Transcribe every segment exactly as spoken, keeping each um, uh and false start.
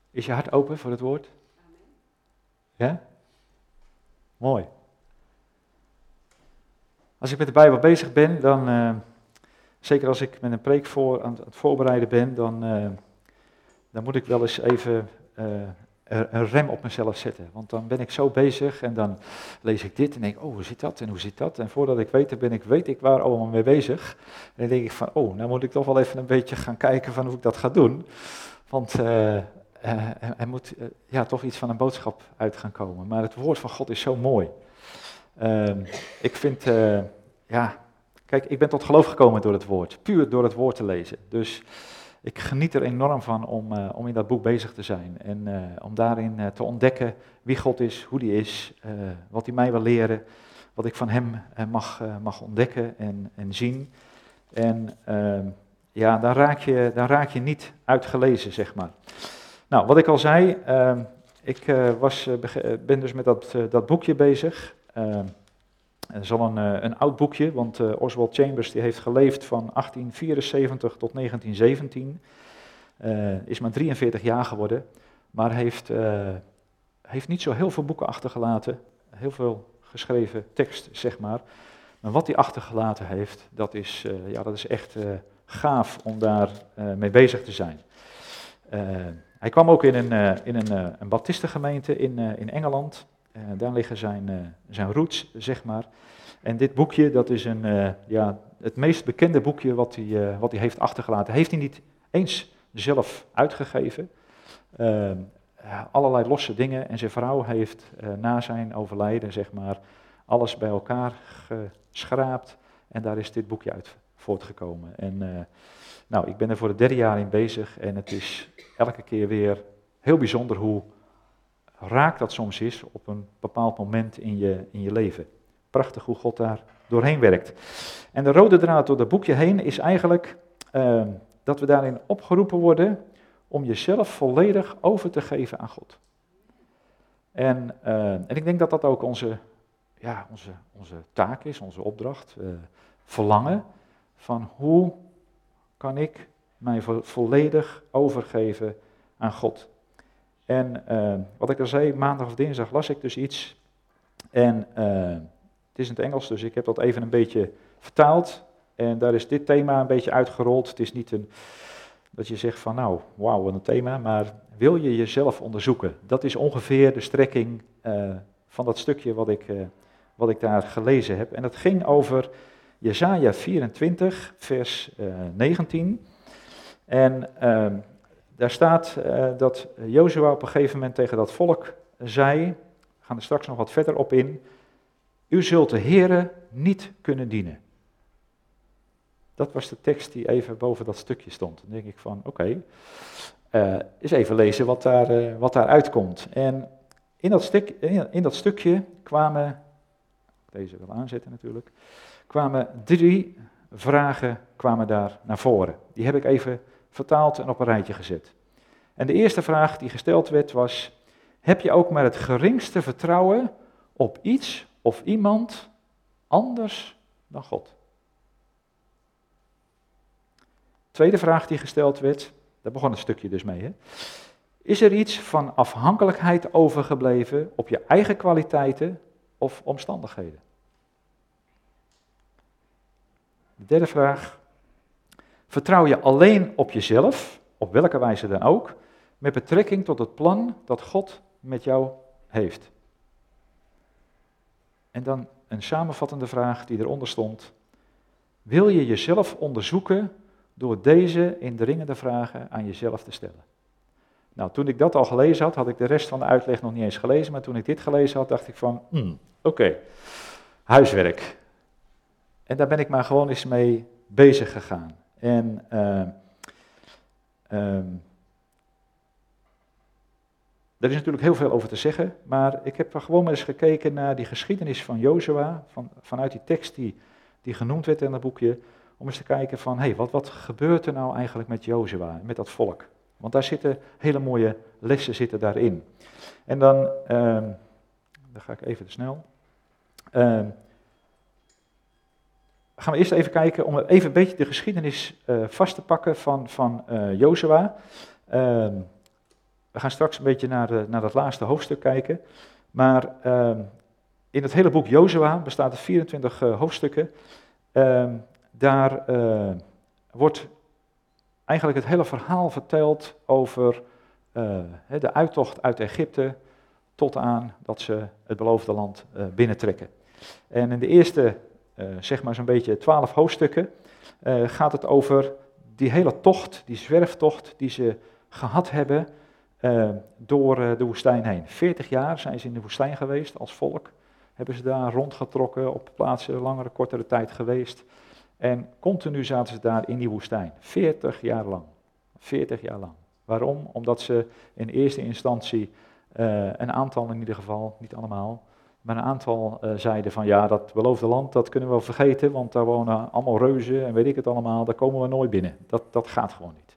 Is je hart open voor het woord? Ja? Mooi. Als ik met de Bijbel bezig ben, dan, uh, zeker als ik met een preek voor, aan het voorbereiden ben, dan, uh, dan moet ik wel eens even uh, een rem op mezelf zetten. Want dan ben ik zo bezig en dan lees ik dit en denk ik, oh, hoe zit dat en hoe zit dat? En voordat ik weet, dan ben ik, weet ik waar allemaal mee bezig. En dan denk ik van, oh, nou moet ik toch wel even een beetje gaan kijken van hoe ik dat ga doen. Want uh, uh, er moet uh, ja, toch iets van een boodschap uit gaan komen. Maar het woord van God is zo mooi. Uh, ik vind, uh, ja, kijk, ik ben tot geloof gekomen door het woord. Puur door het woord te lezen. Dus ik geniet er enorm van om, uh, om in dat boek bezig te zijn. En uh, om daarin uh, te ontdekken wie God is, hoe die is, uh, wat hij mij wil leren. Wat ik van hem uh, mag, uh, mag ontdekken en, en zien. En uh, ja, dan raak, je, dan raak je niet uitgelezen, zeg maar. Nou, wat ik al zei, uh, ik uh, was, uh, ben dus met dat, uh, dat boekje bezig. Uh, Het is al een, een oud boekje, want uh, Oswald Chambers die heeft geleefd van achttien vierenzeventig tot negentien zeventien. Uh, is maar drieënveertig jaar geworden, maar heeft, uh, heeft niet zo heel veel boeken achtergelaten. Heel veel geschreven tekst, zeg maar. Maar wat hij achtergelaten heeft, dat is, uh, ja, dat is echt uh, gaaf om daar uh, mee bezig te zijn. Uh, hij kwam ook in een, uh, in een, uh, een baptistengemeente in, uh, in Engeland. Uh, daar liggen zijn, uh, zijn roots, zeg maar. En dit boekje, dat is een, uh, ja, het meest bekende boekje wat hij, uh, wat hij heeft achtergelaten. Heeft hij niet eens zelf uitgegeven. Uh, allerlei losse dingen. En zijn vrouw heeft uh, na zijn overlijden, zeg maar, alles bij elkaar geschraapt. En daar is dit boekje uit voortgekomen. En uh, nou, ik ben er voor het derde jaar in bezig. En het is elke keer weer heel bijzonder hoe raak dat soms is op een bepaald moment in je, in je leven. Prachtig hoe God daar doorheen werkt. En de rode draad door dat boekje heen is eigenlijk uh, dat we daarin opgeroepen worden om jezelf volledig over te geven aan God. En, uh, en ik denk dat dat ook onze, ja, onze, onze taak is, onze opdracht, uh, verlangen van hoe kan ik mij vo- volledig overgeven aan God. En uh, wat ik al zei, maandag of dinsdag las ik dus iets. En uh, het is in het Engels, dus ik heb dat even een beetje vertaald. En daar is dit thema een beetje uitgerold. Het is niet een, dat je zegt van nou, wauw, wat een thema. Maar wil je jezelf onderzoeken? Dat is ongeveer de strekking uh, van dat stukje wat ik, uh, wat ik daar gelezen heb. En dat ging over Jesaja vierentwintig, vers uh, negentien. En uh, daar staat uh, dat Jozua op een gegeven moment tegen dat volk zei, we gaan er straks nog wat verder op in, u zult de Heere niet kunnen dienen. Dat was de tekst die even boven dat stukje stond. Dan denk ik van, oké, okay, uh, eens even lezen wat daar, uh, wat daar uitkomt. En in dat, stuk, in, in dat stukje kwamen, deze wil aanzetten natuurlijk, kwamen drie vragen kwamen daar naar voren. Die heb ik even vertaald en op een rijtje gezet. En de eerste vraag die gesteld werd was, heb je ook maar het geringste vertrouwen op iets of iemand anders dan God? Tweede vraag die gesteld werd, daar begon het stukje dus mee. Hè? Is er iets van afhankelijkheid overgebleven op je eigen kwaliteiten of omstandigheden? De derde vraag, vertrouw je alleen op jezelf, op welke wijze dan ook, met betrekking tot het plan dat God met jou heeft? En dan een samenvattende vraag die eronder stond. Wil je jezelf onderzoeken door deze indringende vragen aan jezelf te stellen? Nou, toen ik dat al gelezen had, had ik de rest van de uitleg nog niet eens gelezen, maar toen ik dit gelezen had, dacht ik van, hmm, oké, okay, huiswerk. En daar ben ik maar gewoon eens mee bezig gegaan. En uh, um, er is natuurlijk heel veel over te zeggen, maar ik heb gewoon maar eens gekeken naar die geschiedenis van Jozua, van, vanuit die tekst die, die genoemd werd in dat boekje, om eens te kijken van, hé, hey, wat, wat gebeurt er nou eigenlijk met Jozua, met dat volk? Want daar zitten hele mooie lessen zitten daarin. En dan, um, dan ga ik even te snel. Um, gaan we eerst even kijken, om even een beetje de geschiedenis uh, vast te pakken van, van uh, Jozua. Um, we gaan straks een beetje naar, de, naar dat laatste hoofdstuk kijken. Maar uh, in het hele boek Jozua bestaat het vierentwintig uh, hoofdstukken. Uh, daar uh, wordt eigenlijk het hele verhaal verteld over uh, de uittocht uit Egypte tot aan dat ze het beloofde land uh, binnentrekken. En in de eerste, uh, zeg maar zo'n beetje twaalf hoofdstukken, uh, gaat het over die hele tocht, die zwerftocht die ze gehad hebben uh, door uh, de woestijn heen. veertig jaar zijn ze in de woestijn geweest als volk. Hebben ze daar rondgetrokken, op plaatsen langere, kortere tijd geweest. En continu zaten ze daar in die woestijn. veertig jaar lang. veertig jaar lang. Waarom? Omdat ze in eerste instantie uh, een aantal in ieder geval, niet allemaal, maar een aantal uh, zeiden van ja, dat beloofde land, dat kunnen we wel vergeten, want daar wonen allemaal reuzen en weet ik het allemaal, daar komen we nooit binnen. Dat, dat gaat gewoon niet.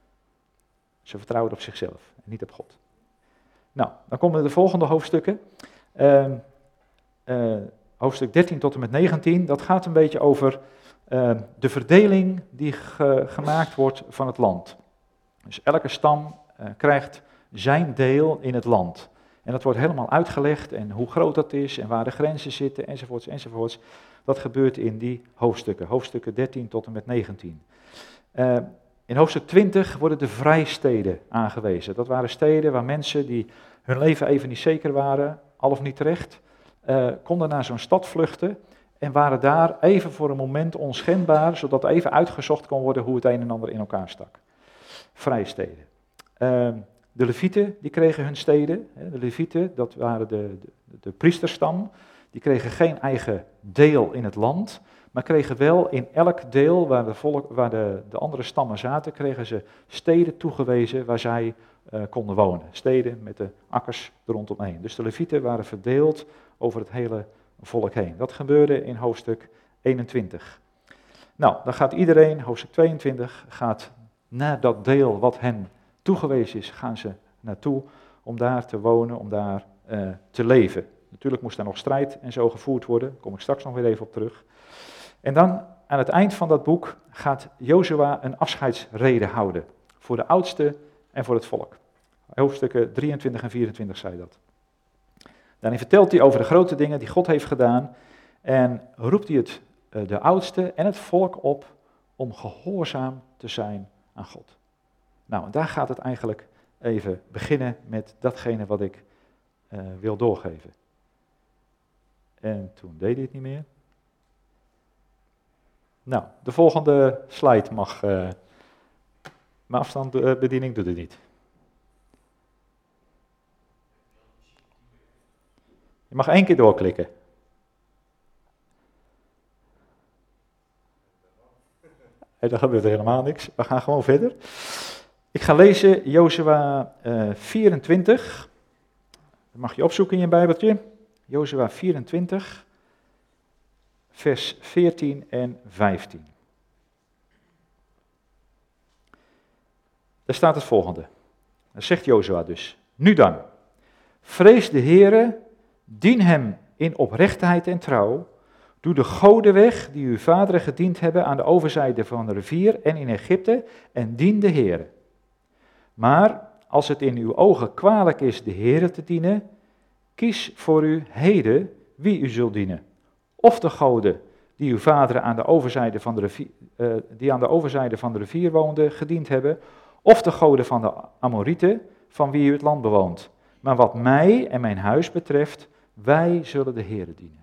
Ze vertrouwen op zichzelf en niet op God. Nou, dan komen de volgende hoofdstukken. Uh, uh, hoofdstuk dertien tot en met negentien, dat gaat een beetje over uh, de verdeling die ge, gemaakt wordt van het land. Dus elke stam uh, krijgt zijn deel in het land. En dat wordt helemaal uitgelegd en hoe groot dat is en waar de grenzen zitten enzovoorts enzovoorts. Dat gebeurt in die hoofdstukken, hoofdstukken dertien tot en met negentien. Uh, in hoofdstuk twintig worden de vrijsteden aangewezen. Dat waren steden waar mensen die hun leven even niet zeker waren, al of niet terecht, uh, konden naar zo'n stad vluchten en waren daar even voor een moment onschendbaar, zodat even uitgezocht kon worden hoe het een en ander in elkaar stak. Vrijsteden. Uh, De Levieten, die kregen hun steden. De Levieten, dat waren de, de, de priesterstam. Die kregen geen eigen deel in het land, maar kregen wel in elk deel waar de, volk, waar de, de andere stammen zaten, kregen ze steden toegewezen waar zij uh, konden wonen. Steden met de akkers er rondomheen. Dus de Levieten waren verdeeld over het hele volk heen. Dat gebeurde in hoofdstuk eenentwintig. Nou, dan gaat iedereen, hoofdstuk tweeëntwintig, gaat naar dat deel wat hen toegewezen is, gaan ze naartoe om daar te wonen, om daar uh, te leven. Natuurlijk moest daar nog strijd en zo gevoerd worden, daar kom ik straks nog weer even op terug. En dan, aan het eind van dat boek, gaat Jozua een afscheidsrede houden. Voor de oudsten en voor het volk. Hoofdstukken drieëntwintig en vierentwintig zei dat. Daarin vertelt hij over de grote dingen die God heeft gedaan. En roept hij het, uh, de oudsten en het volk op om gehoorzaam te zijn aan God. Nou, en daar gaat het eigenlijk even beginnen met datgene wat ik uh, wil doorgeven. En toen deed hij het niet meer. Nou, de volgende slide mag, uh, mijn afstandsbediening doet het niet. Je mag één keer doorklikken. En dan gebeurt er helemaal niks. We gaan gewoon verder. Ik ga lezen Jozua uh, vierentwintig. Dat mag je opzoeken in je Bijbeltje. Jozua vierentwintig, vers veertien en vijftien. Daar staat het volgende. Dan zegt Jozua dus: Nu dan, vrees de Heere, dien hem in oprechtheid en trouw. Doe de goden weg die uw vaderen gediend hebben aan de overzijde van de rivier en in Egypte en dien de Heere. Maar als het in uw ogen kwalijk is de Heere te dienen, kies voor u heden wie u zult dienen. Of de goden die uw vaderen aan de overzijde van de rivier, uh, die aan de overzijde van de rivier woonden, gediend hebben, of de goden van de Amorieten, van wie u het land bewoont. Maar wat mij en mijn huis betreft, wij zullen de Heere dienen.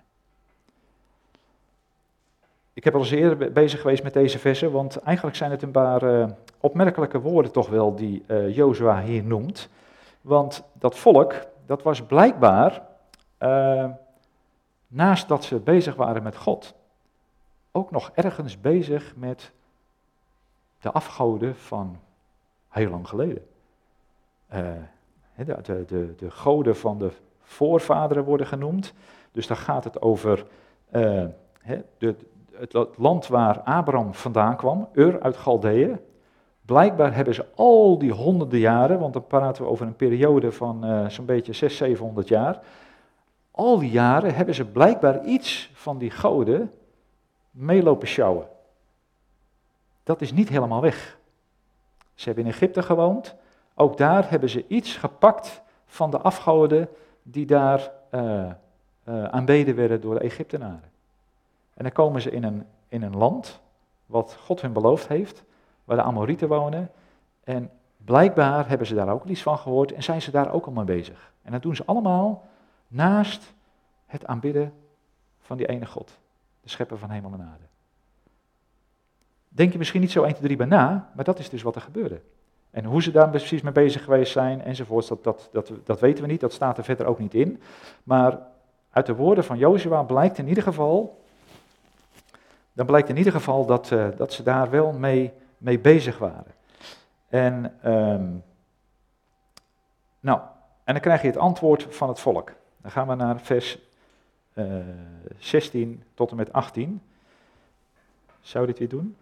Ik heb al eens eerder bezig geweest met deze versen, want eigenlijk zijn het een paar uh, opmerkelijke woorden toch wel die uh, Jozua hier noemt. Want dat volk, dat was blijkbaar, uh, naast dat ze bezig waren met God, ook nog ergens bezig met de afgoden van heel lang geleden. Uh, de, de, de, de goden van de voorvaderen worden genoemd, dus daar gaat het over uh, de... het land waar Abraham vandaan kwam, Ur uit Galdeeën. Blijkbaar hebben ze al die honderden jaren, want dan praten we over een periode van uh, zo'n beetje zeshonderd, zevenhonderd jaar. Al die jaren hebben ze blijkbaar iets van die goden meelopen sjouwen. Dat is niet helemaal weg. Ze hebben in Egypte gewoond, Ook daar hebben ze iets gepakt van de afgoden die daar uh, uh, aanbeden werden door de Egyptenaren. En dan komen ze in een, in een land wat God hun beloofd heeft, waar de Amorieten wonen. En blijkbaar hebben ze daar ook iets van gehoord en zijn ze daar ook al mee bezig. En dat doen ze allemaal naast het aanbidden van die ene God, de schepper van hemel en aarde. Denk je misschien niet zo één, twee, drie bij na, maar dat is dus wat er gebeurde. En hoe ze daar precies mee bezig geweest zijn enzovoorts, dat, dat, dat, dat weten we niet, dat staat er verder ook niet in. Maar uit de woorden van Jozua blijkt in ieder geval, dan blijkt in ieder geval dat, uh, dat ze daar wel mee, mee bezig waren. En, um, nou, en dan krijg je het antwoord van het volk. Dan gaan we naar vers uh, zestien tot en met achttien. Zou dit weer doen?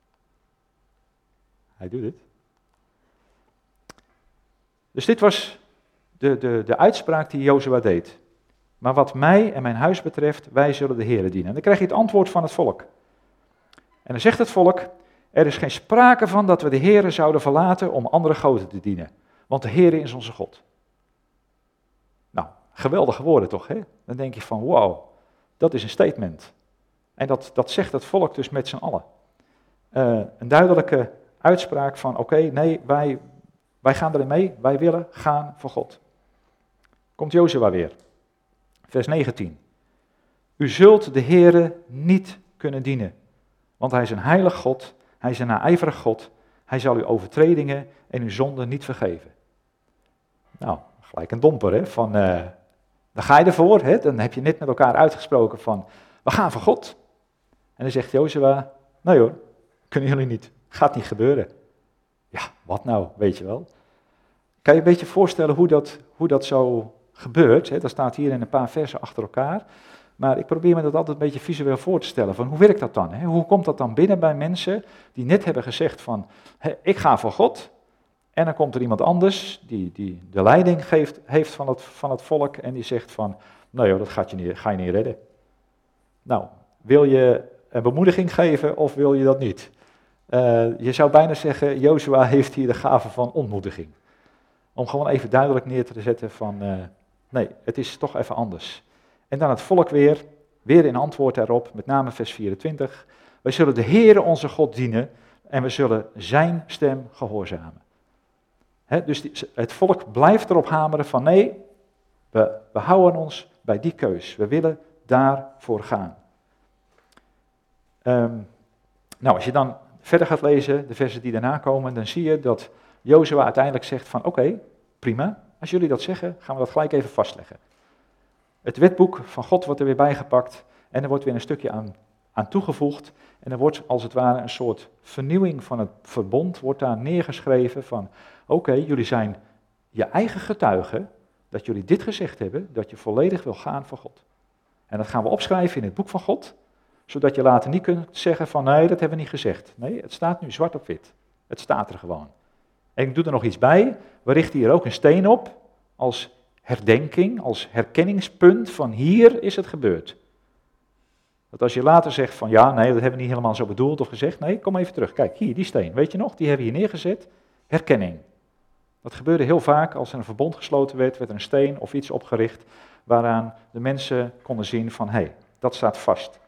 Hij doet het. Dus dit was de, de, de uitspraak die Jozua deed. Maar wat mij en mijn huis betreft, wij zullen de Heere dienen. En dan krijg je het antwoord van het volk. En dan zegt het volk, er is geen sprake van dat we de Heere zouden verlaten om andere goden te dienen. Want de Heere is onze God. Nou, geweldige woorden toch, hè? Dan denk je van, wow, dat is een statement. En dat, dat zegt het volk dus met z'n allen. Uh, een duidelijke uitspraak van, oké, okay, nee, wij, wij gaan erin mee, wij willen gaan voor God. Komt Jozua weer, vers negentien. U zult de Heere niet kunnen dienen, want hij is een heilig God, hij is een naijverig God, hij zal uw overtredingen en uw zonden niet vergeven. Nou, gelijk een domper, hè, van, uh, dan ga je ervoor, hè, dan heb je net met elkaar uitgesproken van, we gaan voor God. En dan zegt Jozua, nee hoor, kunnen jullie niet, gaat niet gebeuren. Ja, wat nou, weet je wel. Kan je een beetje voorstellen hoe dat, hoe dat zo gebeurt, hè? Dat staat hier in een paar versen achter elkaar. Maar ik probeer me dat altijd een beetje visueel voor te stellen, van hoe werkt dat dan? Hè? Hoe komt dat dan binnen bij mensen die net hebben gezegd van, hè, ik ga voor God. En dan komt er iemand anders die, die de leiding geeft, heeft van het, van het volk en die zegt van, nou joh, dat gaat je niet, ga je niet redden. Nou, wil je een bemoediging geven of wil je dat niet? Uh, je zou bijna zeggen, Jozua heeft hier de gave van ontmoediging. Om gewoon even duidelijk neer te zetten van, uh, nee, het is toch even anders. En dan het volk weer, weer in antwoord daarop, met name vers vierentwintig. Wij zullen de Heere onze God dienen en we zullen zijn stem gehoorzamen. He, dus die, het volk blijft erop hameren van nee, we, we houden ons bij die keus. We willen daarvoor gaan. Um, nou, als je dan verder gaat lezen, de versen die daarna komen, dan zie je dat Jozua uiteindelijk zegt van oké, okay, prima, als jullie dat zeggen, gaan we dat gelijk even vastleggen. Het wetboek van God wordt er weer bijgepakt en er wordt weer een stukje aan, aan toegevoegd. En er wordt als het ware een soort vernieuwing van het verbond, wordt daar neergeschreven van oké, okay, jullie zijn je eigen getuigen dat jullie dit gezegd hebben, dat je volledig wil gaan voor God. En dat gaan we opschrijven in het boek van God, zodat je later niet kunt zeggen van nee, dat hebben we niet gezegd. Nee, het staat nu zwart op wit. Het staat er gewoon. En ik doe er nog iets bij, we richten hier ook een steen op, als herdenking, als herkenningspunt van hier is het gebeurd. Dat als je later zegt van ja, nee, dat hebben we niet helemaal zo bedoeld of gezegd, nee, kom even terug, kijk, hier, die steen, weet je nog, die hebben we hier neergezet, herkenning. Dat gebeurde heel vaak, als er een verbond gesloten werd, werd er een steen of iets opgericht, waaraan de mensen konden zien van hé, hey, dat staat vast.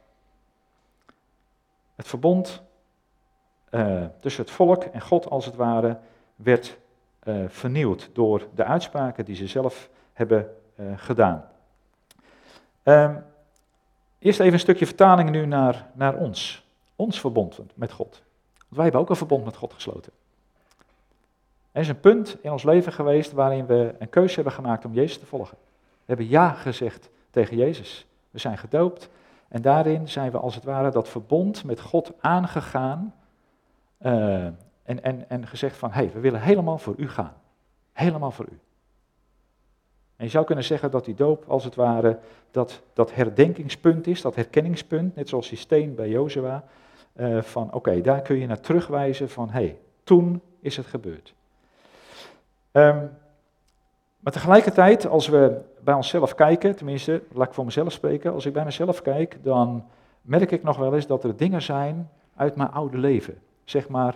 Het verbond uh, tussen het volk en God als het ware werd uh, vernieuwd door de uitspraken die ze zelf hebben uh, gedaan. Um, eerst even een stukje vertaling nu naar, naar ons. Ons verbond met God. Want wij hebben ook een verbond met God gesloten. Er is een punt in ons leven geweest waarin we een keuze hebben gemaakt om Jezus te volgen. We hebben ja gezegd tegen Jezus. We zijn gedoopt en daarin zijn we als het ware dat verbond met God aangegaan. Uh, en, en, en gezegd van, hé, hey, we willen helemaal voor u gaan. Helemaal voor u. En je zou kunnen zeggen dat die doop als het ware dat, dat herdenkingspunt is, dat herkenningspunt, net zoals die steen bij Jozua, uh, van oké, okay, daar kun je naar terugwijzen van, hé, hey, toen is het gebeurd. Um, maar tegelijkertijd, als we bij onszelf kijken, tenminste, laat ik voor mezelf spreken, als ik bij mezelf kijk, dan merk ik nog wel eens dat er dingen zijn uit mijn oude leven, zeg maar,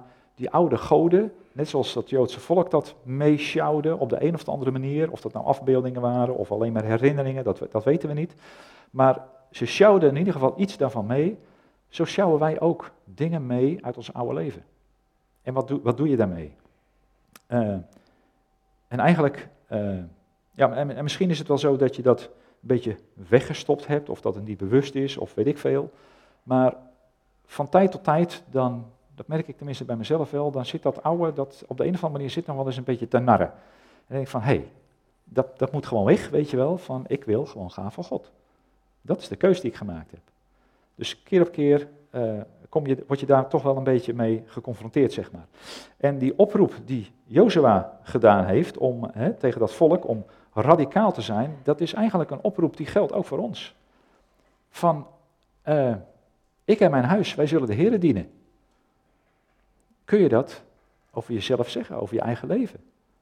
die oude goden, net zoals dat Joodse volk dat meesjouwde op de een of de andere manier, of dat nou afbeeldingen waren of alleen maar herinneringen, dat, dat weten we niet. Maar ze sjouwden in ieder geval iets daarvan mee. Zo sjouwen wij ook dingen mee uit ons oude leven. En wat doe, wat doe je daarmee? Uh, en eigenlijk, uh, ja, en, en misschien is het wel zo dat je dat een beetje weggestopt hebt, of dat het niet bewust is, of weet ik veel. Maar van tijd tot tijd, dan, dat merk ik tenminste bij mezelf wel, dan zit dat oude, dat op de een of andere manier zit dan wel eens een beetje te narren. En dan denk ik van, hé, hey, dat, dat moet gewoon weg, weet je wel, van ik wil gewoon gaan voor God. Dat is de keus die ik gemaakt heb. Dus keer op keer uh, kom je, word je daar toch wel een beetje mee geconfronteerd, zeg maar. En die oproep die Jozua gedaan heeft om, hè, tegen dat volk om radicaal te zijn, dat is eigenlijk een oproep die geldt ook voor ons. Van, uh, ik en mijn huis, wij zullen de Heere dienen. Kun je dat over jezelf zeggen, over je eigen leven?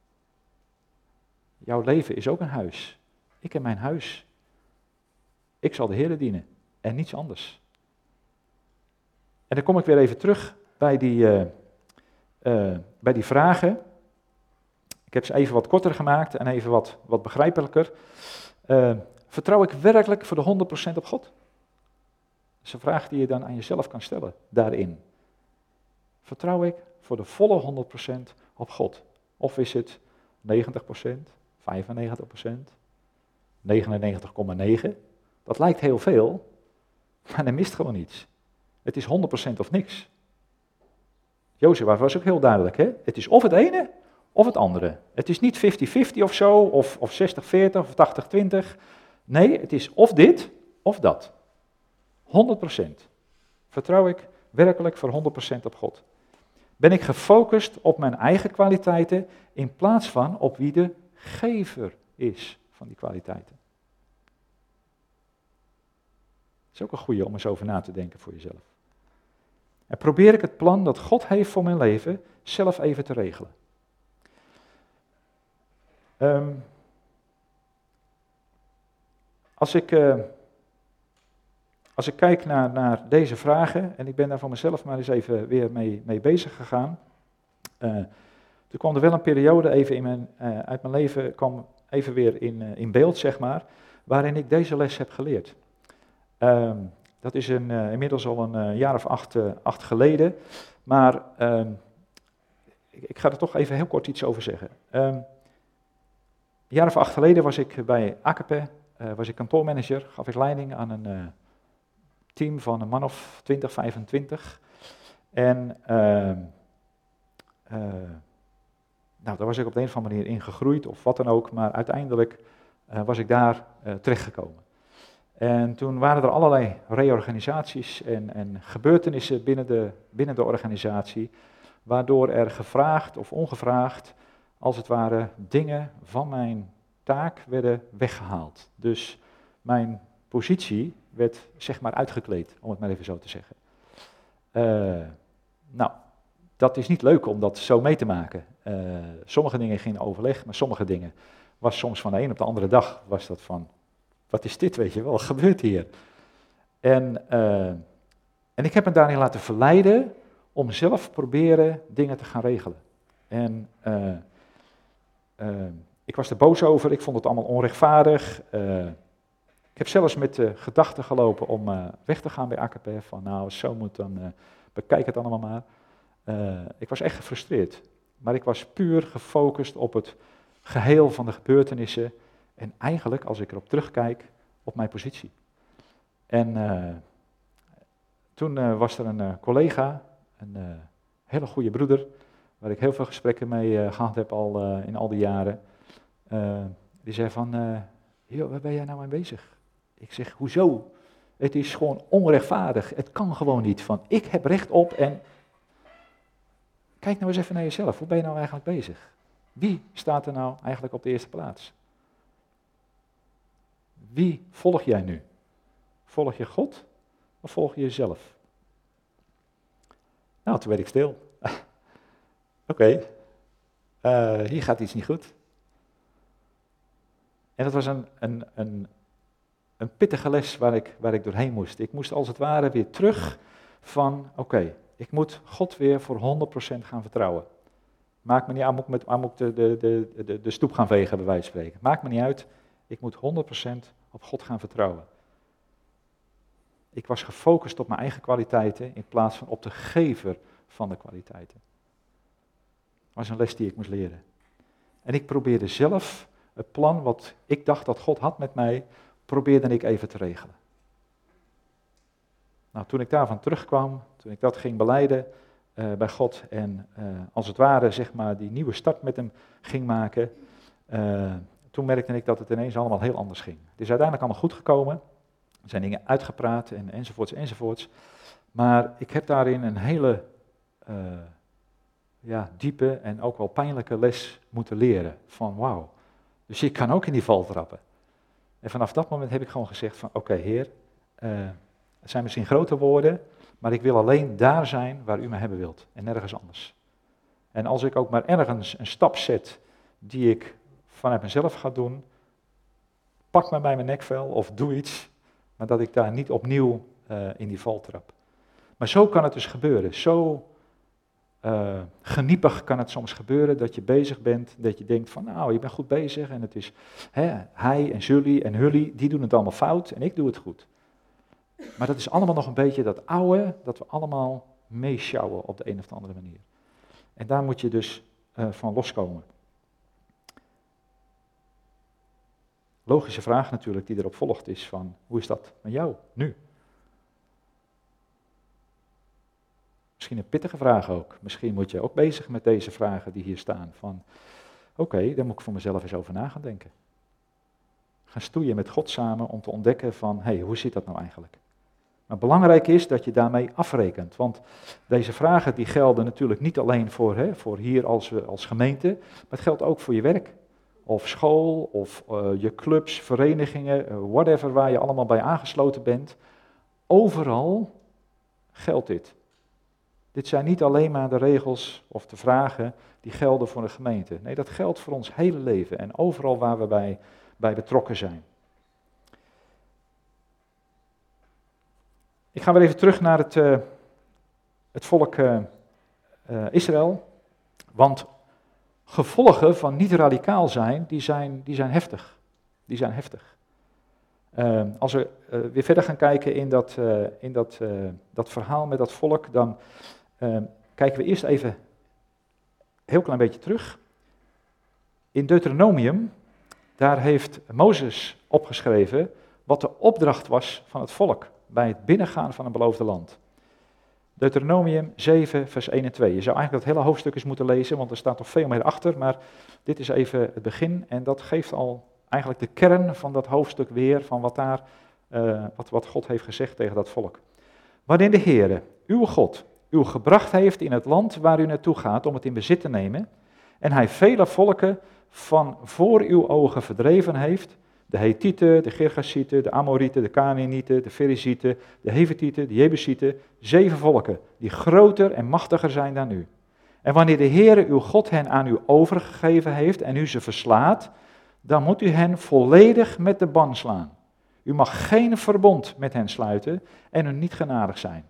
Jouw leven is ook een huis. Ik en mijn huis. Ik zal de Heere dienen en niets anders. En dan kom ik weer even terug bij die, uh, uh, bij die vragen. Ik heb ze even wat korter gemaakt en even wat, wat begrijpelijker. Uh, vertrouw ik werkelijk voor de honderd procent op God? Dat is een vraag die je dan aan jezelf kan stellen daarin. Vertrouw ik voor de volle honderd procent op God? Of is het negentig procent, vijfennegentig procent, negenennegentig komma negen? Dat lijkt heel veel, maar er mist gewoon iets. Het is honderd procent of niks. Jozua was ook heel duidelijk, hè? Het is of het ene of het andere. Het is niet vijftig vijftig of zo, of, of zestig veertig of tachtig twintig. Nee, het is of dit of dat. honderd procent. Vertrouw ik werkelijk voor honderd procent op God? Ben ik gefocust op mijn eigen kwaliteiten in plaats van op wie de gever is van die kwaliteiten? Dat is ook een goede om eens over na te denken voor jezelf. En probeer ik het plan dat God heeft voor mijn leven zelf even te regelen. Um, als ik... Uh, Als ik kijk naar, naar deze vragen, en ik ben daar voor mezelf maar eens even weer mee, mee bezig gegaan. Uh, toen kwam er wel een periode even in mijn, uh, uit mijn leven, kwam even weer in, uh, in beeld, zeg maar, waarin ik deze les heb geleerd. Uh, dat is een, uh, inmiddels al een uh, jaar of acht, uh, acht geleden, maar uh, ik, ik ga er toch even heel kort iets over zeggen. Uh, een jaar of acht geleden was ik bij Akape, uh, was ik kantoormanager, gaf ik leiding aan een... Uh, team van een man of twintig, vijfentwintig. En uh, uh, nou, daar was ik op de een of andere manier in gegroeid, of wat dan ook, maar uiteindelijk uh, was ik daar uh, terechtgekomen. En toen waren er allerlei reorganisaties en, en gebeurtenissen binnen de, binnen de organisatie, waardoor er gevraagd of ongevraagd, als het ware, dingen van mijn taak werden weggehaald. Dus mijn positie werd zeg maar uitgekleed, om het maar even zo te zeggen. Uh, nou, dat is niet leuk om dat zo mee te maken. Uh, sommige dingen gingen overleg, maar sommige dingen was soms van de een op de andere dag, was dat van, wat is dit, weet je wel, wat gebeurt hier? En, uh, en ik heb me daarin laten verleiden om zelf proberen dingen te gaan regelen. En uh, uh, ik was er boos over, ik vond het allemaal onrechtvaardig. Uh, Ik heb zelfs met de gedachte gelopen om uh, weg te gaan bij Akape, van nou, als het zo moet, dan uh, bekijk het allemaal maar. Uh, ik was echt gefrustreerd, maar ik was puur gefocust op het geheel van de gebeurtenissen en eigenlijk, als ik erop terugkijk, op mijn positie. En uh, toen uh, was er een uh, collega, een uh, hele goede broeder, waar ik heel veel gesprekken mee uh, gehad heb al uh, in al die jaren. Uh, die zei van, uh, joh, waar ben jij nou mee bezig? Ik zeg, hoezo? Het is gewoon onrechtvaardig. Het kan gewoon niet. Van, ik heb recht op en... Kijk nou eens even naar jezelf. Hoe ben je nou eigenlijk bezig? Wie staat er nou eigenlijk op de eerste plaats? Wie volg jij nu? Volg je God of volg je jezelf? Nou, toen werd ik stil. Oké, okay. uh, hier gaat iets niet goed. En dat was een... een, een Een pittige les waar ik, waar ik doorheen moest. Ik moest als het ware weer terug van, oké, okay, Ik moet God weer voor honderd procent gaan vertrouwen. Maakt me niet uit, moet ik, met, moet ik de, de, de, de, de stoep gaan vegen, bij wijze van spreken. Maakt me niet uit, ik moet honderd procent op God gaan vertrouwen. Ik was gefocust op mijn eigen kwaliteiten in plaats van op de gever van de kwaliteiten. Dat was een les die ik moest leren. En ik probeerde zelf het plan wat ik dacht dat God had met mij, probeerde ik even te regelen. Nou, toen ik daarvan terugkwam, toen ik dat ging belijden uh, bij God en uh, als het ware zeg maar die nieuwe start met hem ging maken, uh, toen merkte ik dat het ineens allemaal heel anders ging. Het is uiteindelijk allemaal goed gekomen, er zijn dingen uitgepraat en, enzovoorts enzovoorts, maar ik heb daarin een hele uh, ja, diepe en ook wel pijnlijke les moeten leren van wauw, dus ik kan ook in die val trappen. En vanaf dat moment heb ik gewoon gezegd van oké okay, Heer, uh, het zijn misschien grote woorden, maar ik wil alleen daar zijn waar u me hebben wilt en nergens anders. En als ik ook maar ergens een stap zet die ik vanuit mezelf ga doen, pak me bij mijn nekvel of doe iets, maar dat ik daar niet opnieuw uh, in die val trap. Maar zo kan het dus gebeuren, zo uh, geniepig kan het soms gebeuren dat je bezig bent, dat je denkt van nou, je bent goed bezig en het is hè, hij en jullie en hullie, die doen het allemaal fout en ik doe het goed. Maar dat is allemaal nog een beetje dat oude, dat we allemaal meeschouwen op de een of de andere manier. En daar moet je dus uh, van loskomen. Logische vraag natuurlijk die erop volgt is van, hoe is dat met jou nu? Misschien een pittige vraag ook. Misschien moet je ook bezig met deze vragen die hier staan. Van, oké, okay, daar moet ik voor mezelf eens over na gaan denken. Gaan stoeien met God samen om te ontdekken van, hé, hey, hoe zit dat nou eigenlijk? Maar belangrijk is dat je daarmee afrekent, want deze vragen die gelden natuurlijk niet alleen voor, hè, voor hier als, als gemeente, maar het geldt ook voor je werk, of school, of uh, je clubs, verenigingen, uh, whatever waar je allemaal bij aangesloten bent. Overal geldt dit. Dit zijn niet alleen maar de regels of de vragen die gelden voor een gemeente. Nee, dat geldt voor ons hele leven en overal waar we bij, bij betrokken zijn. Ik ga weer even terug naar het, uh, het volk uh, uh, Israël, want gevolgen van niet radicaal zijn, die zijn, die zijn heftig. Die zijn heftig. Uh, als we uh, weer verder gaan kijken in, dat, uh, in dat, uh, dat verhaal met dat volk, dan uh, kijken we eerst even een heel klein beetje terug. In Deuteronomium, daar heeft Mozes opgeschreven wat de opdracht was van het volk bij het binnengaan van een beloofde land. Deuteronomium zeven, vers één en twee. Je zou eigenlijk dat hele hoofdstuk eens moeten lezen, want er staat nog veel meer achter, maar dit is even het begin en dat geeft al eigenlijk de kern van dat hoofdstuk weer, van wat, daar, uh, wat, wat God heeft gezegd tegen dat volk. Waarin de Heere, uw God, u gebracht heeft in het land waar u naartoe gaat om het in bezit te nemen, en hij vele volken van voor uw ogen verdreven heeft, de Hethieten, de Girgashieten, de Amorieten, de Canaanieten, de Ferizieten, de Hevitieten, de Jebusieten, zeven volken die groter en machtiger zijn dan u. En wanneer de Heere uw God hen aan u overgegeven heeft en u ze verslaat, dan moet u hen volledig met de ban slaan. U mag geen verbond met hen sluiten en hun niet genadig zijn.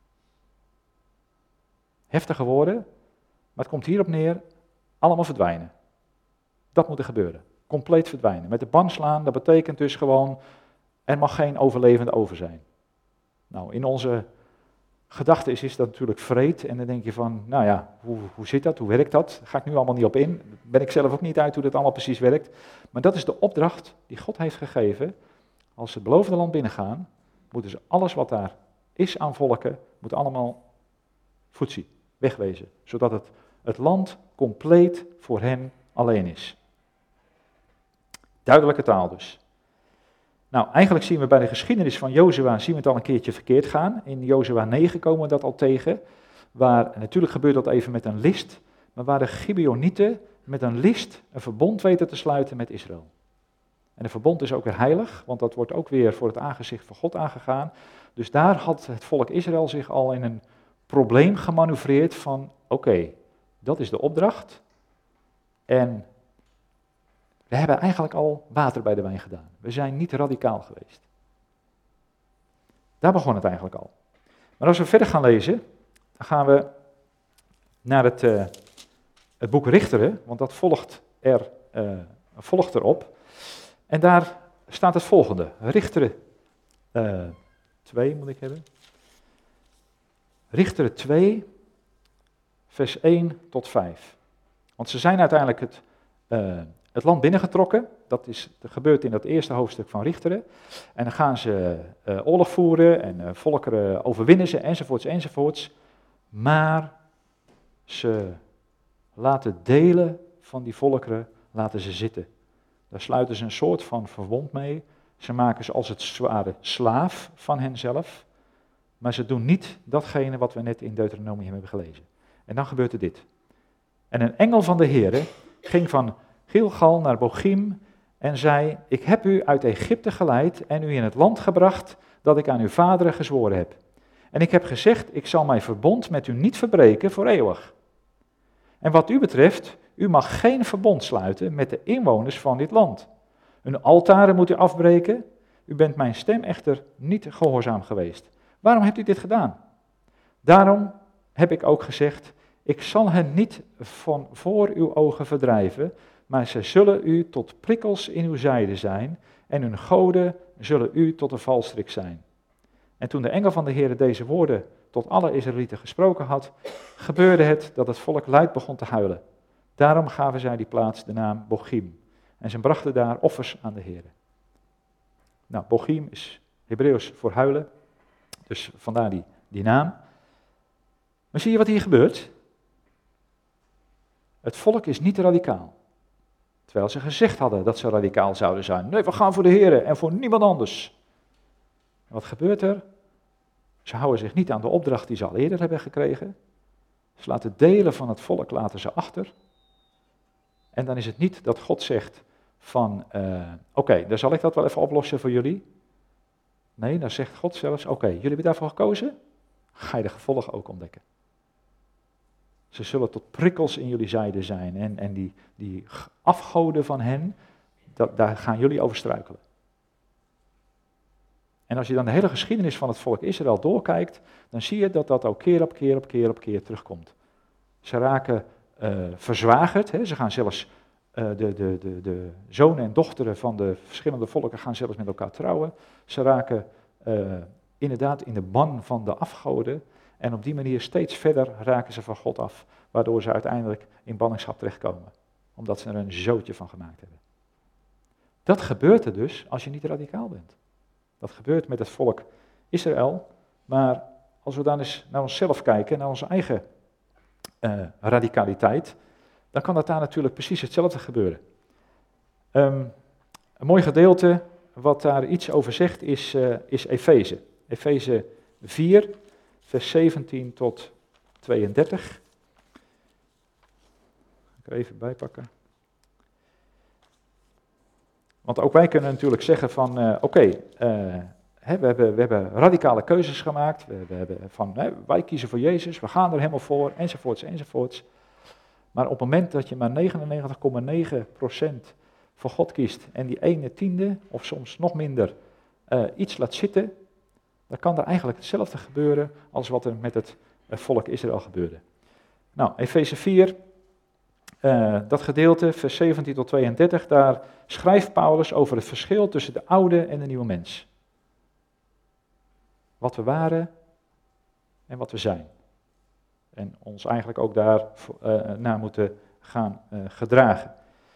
Heftige woorden, maar het komt hierop neer, allemaal verdwijnen. Dat moet er gebeuren. Compleet verdwijnen. Met de ban slaan, dat betekent dus gewoon, er mag geen overlevende over zijn. Nou, in onze gedachten is, is dat natuurlijk vreed. En dan denk je van, nou ja, hoe, hoe zit dat? Hoe werkt dat? Daar ga ik nu allemaal niet op in. Daar ben ik zelf ook niet uit hoe dat allemaal precies werkt. Maar dat is de opdracht die God heeft gegeven. Als ze het beloofde land binnengaan, moeten ze alles wat daar is aan volken, moet allemaal voetzie, wegwezen. Zodat het, het land compleet voor hen alleen is. Duidelijke taal dus. Nou, eigenlijk zien we bij de geschiedenis van Jozua, zien we het al een keertje verkeerd gaan. In Jozua negen komen we dat al tegen. Waar, natuurlijk gebeurt dat even met een list, maar waar de Gibeonieten met een list een verbond weten te sluiten met Israël. En een verbond is ook weer heilig, want dat wordt ook weer voor het aangezicht van God aangegaan. Dus daar had het volk Israël zich al in een probleem gemanoeuvreerd van, oké, okay, dat is de opdracht. En we hebben eigenlijk al water bij de wijn gedaan. We zijn niet radicaal geweest. Daar begon het eigenlijk al. Maar als we verder gaan lezen, dan gaan we naar het, uh, het boek Richteren, want dat volgt, er, uh, volgt erop. En daar staat het volgende. Richteren uh, twee moet ik hebben. Richteren twee, vers één tot vijf. Want ze zijn uiteindelijk het, uh, het land binnengetrokken. Dat is dat gebeurt in dat eerste hoofdstuk van Richteren. En dan gaan ze uh, oorlog voeren en uh, volkeren overwinnen ze enzovoorts enzovoorts. Maar ze laten delen van die volkeren laten ze zitten. Daar sluiten ze een soort van verbond mee. Ze maken ze als het ware slaaf van henzelf. Maar ze doen niet datgene wat we net in Deuteronomium hebben gelezen. En dan gebeurt er dit. En een engel van de Heere ging van Gilgal naar Bochim en zei: Ik heb u uit Egypte geleid en u in het land gebracht dat ik aan uw vaderen gezworen heb. En ik heb gezegd: Ik zal mijn verbond met u niet verbreken voor eeuwig. En wat u betreft, u mag geen verbond sluiten met de inwoners van dit land. Hun altaren moet u afbreken. U bent mijn stem echter niet gehoorzaam geweest. Waarom hebt u dit gedaan? Daarom heb ik ook gezegd: Ik zal hen niet van voor uw ogen verdrijven, maar zij zullen u tot prikkels in uw zijde zijn en hun goden zullen u tot een valstrik zijn. En toen de engel van de Heer deze woorden tot alle Israëlieten gesproken had, gebeurde het dat het volk luid begon te huilen. Daarom gaven zij die plaats de naam Bochim. En ze brachten daar offers aan de Heer. Nou, Bochim is Hebreeuws voor huilen, dus vandaar die, die naam. Maar zie je wat hier gebeurt? Het volk is niet radicaal. Terwijl ze gezegd hadden dat ze radicaal zouden zijn. Nee, we gaan voor de Heer en voor niemand anders. En wat gebeurt er? Ze houden zich niet aan de opdracht die ze al eerder hebben gekregen. Ze laten delen van het volk laten ze achter. En dan is het niet dat God zegt van, uh, oké, okay, dan zal ik dat wel even oplossen voor jullie. Nee, dan zegt God zelfs, oké, okay, jullie hebben daarvoor gekozen, ga je de gevolgen ook ontdekken. Ze zullen tot prikkels in jullie zijde zijn en, en die, die afgoden van hen, dat, daar gaan jullie over struikelen. En als je dan de hele geschiedenis van het volk Israël doorkijkt, dan zie je dat dat ook keer op keer op keer op keer terugkomt. Ze raken uh, verzwagerd, hè, ze gaan zelfs, uh, de, de, de, de zonen en dochteren van de verschillende volken gaan zelfs met elkaar trouwen. Ze raken uh, inderdaad in de ban van de afgoden en op die manier steeds verder raken ze van God af, waardoor ze uiteindelijk in ballingschap terechtkomen, omdat ze er een zootje van gemaakt hebben. Dat gebeurt er dus als je niet radicaal bent. Dat gebeurt met het volk Israël, maar als we dan eens naar onszelf kijken, naar onze eigen uh, radicaliteit, dan kan dat daar natuurlijk precies hetzelfde gebeuren. Um, een mooi gedeelte wat daar iets over zegt is, uh, is Efeze. Efeze vier, vers zeventien tot tweeëndertig. Ik er even bijpakken. Want ook wij kunnen natuurlijk zeggen van, uh, oké, okay, uh, we, hebben, we hebben radicale keuzes gemaakt. We, we hebben van, hè, wij kiezen voor Jezus, we gaan er helemaal voor, enzovoorts, enzovoorts. Maar op het moment dat je maar negenennegentig komma negen procent voor God kiest en die ene tiende, of soms nog minder, uh, iets laat zitten, dan kan er eigenlijk hetzelfde gebeuren als wat er met het uh, volk Israël gebeurde. Nou, Efeze vier, uh, dat gedeelte, vers zeventien tot tweeëndertig, daar schrijft Paulus over het verschil tussen de oude en de nieuwe mens. Wat we waren en wat we zijn. En ons eigenlijk ook daar uh, naar moeten gaan uh, gedragen.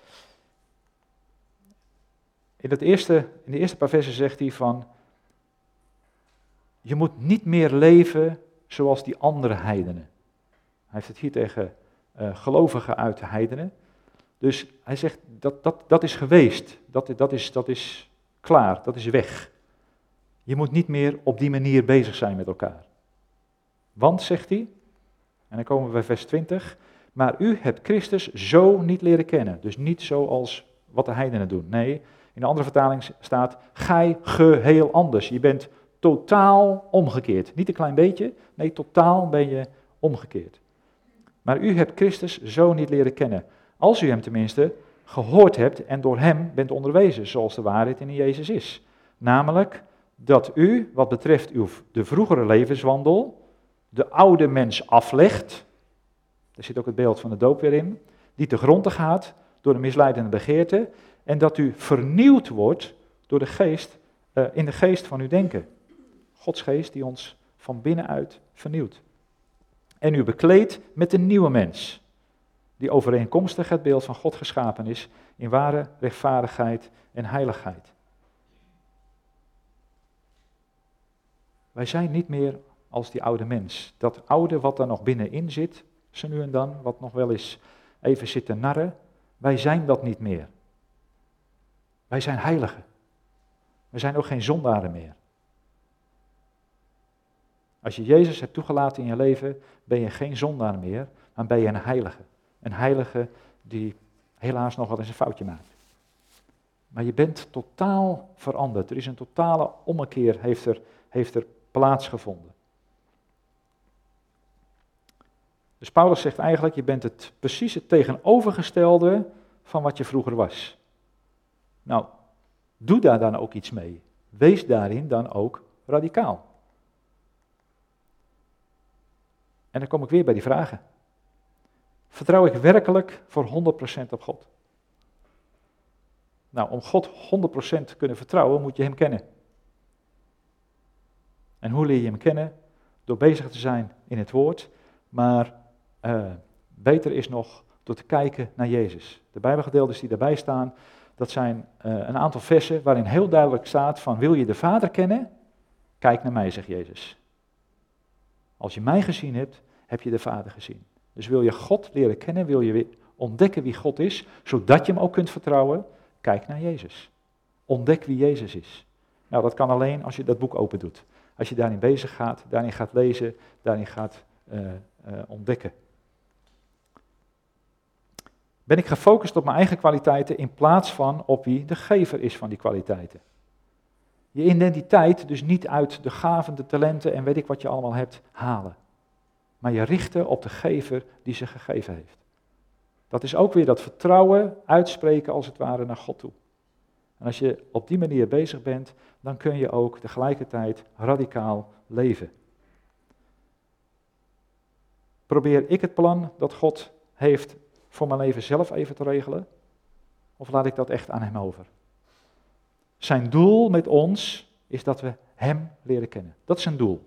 In, het eerste, in de eerste paar versen zegt hij van, je moet niet meer leven zoals die andere heidenen. Hij heeft het hier tegen uh, gelovigen uit de heidenen. Dus hij zegt, dat, dat, dat is geweest, dat, dat, is, dat is klaar, dat is weg. Je moet niet meer op die manier bezig zijn met elkaar. Want, zegt hij, en dan komen we bij vers twintig, maar u hebt Christus zo niet leren kennen. Dus niet zoals wat de heidenen doen. Nee, in de andere vertaling staat, gij geheel anders. Je bent totaal omgekeerd. Niet een klein beetje, nee, totaal ben je omgekeerd. Maar u hebt Christus zo niet leren kennen. Als u hem tenminste gehoord hebt en door hem bent onderwezen, zoals de waarheid in Jezus is. Namelijk dat u, wat betreft uw, de vroegere levenswandel, de oude mens aflegt, daar zit ook het beeld van de doop weer in, die te gronde gaat door de misleidende begeerte, en dat u vernieuwd wordt door de geest, uh, in de geest van uw denken. Gods geest die ons van binnenuit vernieuwt. En u bekleedt met een nieuwe mens, die overeenkomstig het beeld van God geschapen is, in ware rechtvaardigheid en heiligheid. Wij zijn niet meer als die oude mens. Dat oude wat er nog binnenin zit, zo nu en dan, wat nog wel eens even zit te narren, wij zijn dat niet meer. Wij zijn heiligen. We zijn ook geen zondaren meer. Als je Jezus hebt toegelaten in je leven, ben je geen zondaar meer, maar ben je een heilige. Een heilige die helaas nog wel eens een foutje maakt. Maar je bent totaal veranderd. Er is een totale ommekeer, heeft er, heeft er plaatsgevonden. Dus Paulus zegt eigenlijk, je bent het precies het tegenovergestelde van wat je vroeger was. Nou, doe daar dan ook iets mee. Wees daarin dan ook radicaal. En dan kom ik weer bij die vragen. Vertrouw ik werkelijk voor honderd procent op God? Nou, om God honderd procent te kunnen vertrouwen, moet je hem kennen. En hoe leer je hem kennen? Door bezig te zijn in het woord, maar uh, beter is nog door te kijken naar Jezus. De Bijbelgedeeltes die daarbij staan, dat zijn uh, een aantal versen waarin heel duidelijk staat van, wil je de Vader kennen? Kijk naar mij, zegt Jezus. Als je mij gezien hebt, heb je de Vader gezien. Dus wil je God leren kennen, wil je ontdekken wie God is, zodat je hem ook kunt vertrouwen, kijk naar Jezus. Ontdek wie Jezus is. Nou, dat kan alleen als je dat boek open doet. Als je daarin bezig gaat, daarin gaat lezen, daarin gaat uh, uh, ontdekken. Ben ik gefocust op mijn eigen kwaliteiten in plaats van op wie de gever is van die kwaliteiten? Je identiteit dus niet uit de gaven, de talenten en weet ik wat je allemaal hebt halen. Maar je richten op de gever die ze gegeven heeft. Dat is ook weer dat vertrouwen uitspreken als het ware naar God toe. En als je op die manier bezig bent, dan kun je ook tegelijkertijd radicaal leven. Probeer ik het plan dat God heeft voor mijn leven zelf even te regelen? Of laat ik dat echt aan hem over? Zijn doel met ons is dat we hem leren kennen. Dat is zijn doel.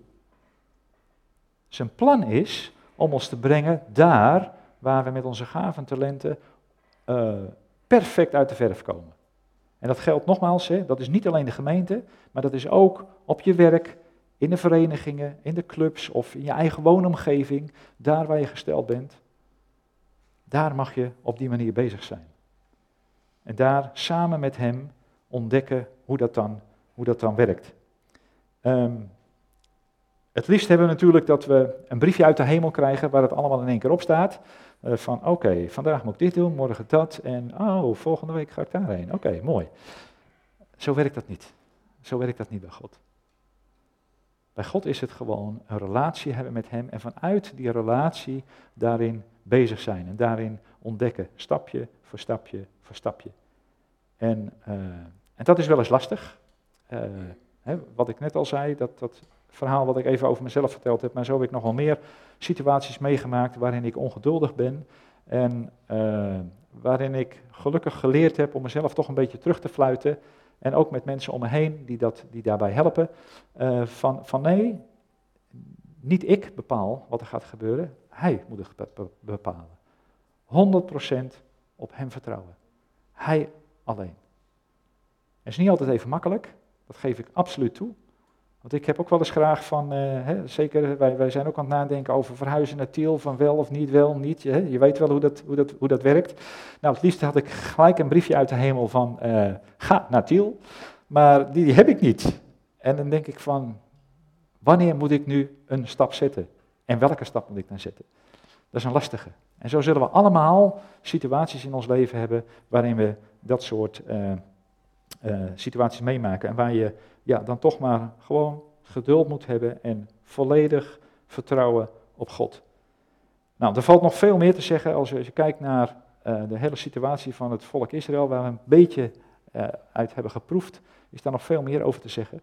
Zijn plan is om ons te brengen daar waar we met onze gaven en talenten uh, perfect uit de verf komen. En dat geldt nogmaals, hè, dat is niet alleen de gemeente, maar dat is ook op je werk, in de verenigingen, in de clubs of in je eigen woonomgeving, daar waar je gesteld bent. Daar mag je op die manier bezig zijn. En daar samen met hem ontdekken hoe dat dan, hoe dat dan werkt. Um, het liefst hebben we natuurlijk dat we een briefje uit de hemel krijgen waar het allemaal in één keer op staat. Uh, van oké, okay, vandaag moet ik dit doen, morgen dat en oh, volgende week ga ik daarheen. Oké, okay, mooi. Zo werkt dat niet. Zo werkt dat niet bij God. Bij God is het gewoon een relatie hebben met hem en vanuit die relatie daarin bezig zijn en daarin ontdekken, stapje voor stapje voor stapje. En, uh, en dat is wel eens lastig. Uh, hè, wat ik net al zei, dat, dat verhaal wat ik even over mezelf verteld heb, maar zo heb ik nog wel meer situaties meegemaakt waarin ik ongeduldig ben en uh, waarin ik gelukkig geleerd heb om mezelf toch een beetje terug te fluiten en ook met mensen om me heen die, dat, die daarbij helpen, uh, van, van nee, niet ik bepaal wat er gaat gebeuren, hij moet het bepalen. honderd procent op hem vertrouwen. Hij alleen. Het is niet altijd even makkelijk, dat geef ik absoluut toe. Want ik heb ook wel eens graag van, uh, hè, zeker wij, wij zijn ook aan het nadenken over verhuizen naar Tiel, van wel of niet, wel, niet. Je, hè, je weet wel hoe dat, hoe, dat, hoe dat werkt. Nou, het liefst had ik gelijk een briefje uit de hemel van, uh, ga naar Tiel. Maar die, die heb ik niet. En dan denk ik van, wanneer moet ik nu een stap zetten? En welke stap moet ik dan zetten? Dat is een lastige. En zo zullen we allemaal situaties in ons leven hebben waarin we dat soort uh, uh, situaties meemaken. En waar je ja, dan toch maar gewoon geduld moet hebben en volledig vertrouwen op God. Nou, er valt nog veel meer te zeggen als je, als je kijkt naar uh, de hele situatie van het volk Israël, waar we een beetje uh, uit hebben geproefd, is daar nog veel meer over te zeggen.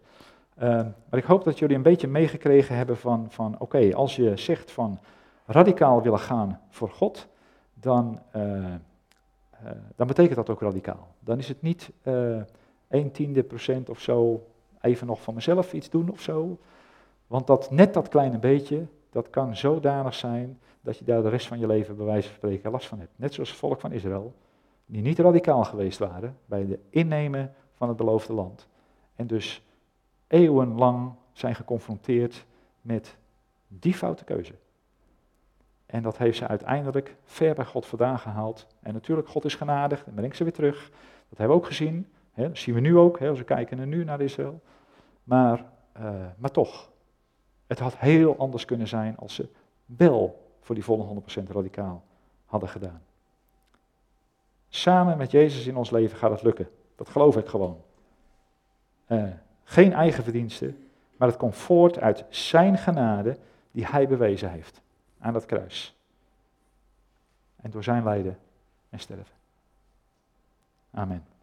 Uh, maar ik hoop dat jullie een beetje meegekregen hebben van, van oké, okay, als je zegt van radicaal willen gaan voor God, dan, uh, uh, dan betekent dat ook radicaal. Dan is het niet uh, een tiende procent of zo even nog van mezelf iets doen of zo. Want dat, net dat kleine beetje, dat kan zodanig zijn dat je daar de rest van je leven bij wijze van spreken last van hebt. Net zoals het volk van Israël, die niet radicaal geweest waren bij het innemen van het beloofde land. En dus eeuwenlang zijn geconfronteerd met die foute keuze. En dat heeft ze uiteindelijk ver bij God vandaan gehaald. En natuurlijk, God is genadig en brengt ze weer terug. Dat hebben we ook gezien. Hè, dat zien we nu ook, hè, als we kijken naar nu naar Israël. Maar, uh, maar toch, het had heel anders kunnen zijn als ze wel voor die volle honderd procent radicaal hadden gedaan. Samen met Jezus in ons leven gaat het lukken. Dat geloof ik gewoon. Uh, geen eigen verdiensten, maar het komt voort uit zijn genade die hij bewezen heeft aan dat kruis. En door zijn lijden en sterven. Amen.